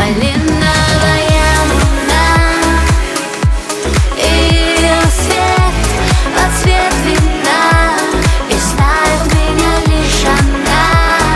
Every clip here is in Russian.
Малиновая луна, ее свет под цвет вина, и знает меня лишь она,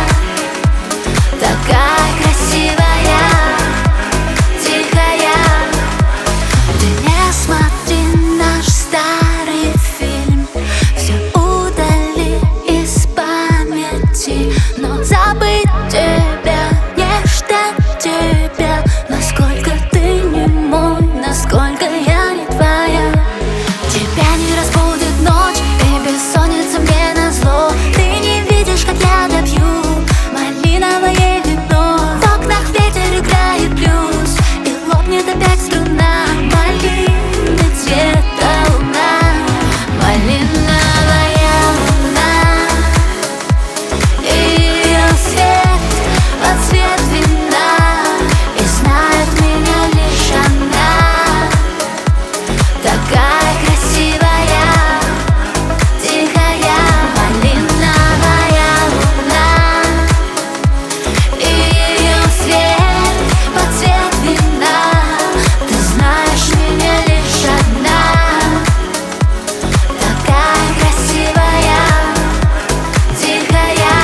такая красивая, тихая. Ты не смотри наш старый фильм, все удали из памяти, но забыть тебя, не ждать тебя, насколько ты не мой, насколько я не твоя. Тебя не разбудит ночь, и бессонница мне назло. Ты не видишь, как я допью малиновое вино. В окнах ветер играет блюз, и лопнет опять струна. Малины цвета луна, малиновая луна, ее свет под цвет вина, и знает меня лишь она, такая красивая, тихая. Малиновая луна, ее свет под цвет вина, ты знаешь меня лишь одна, такая красивая, тихая.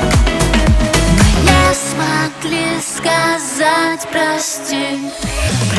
Мы не смогли сказать прости.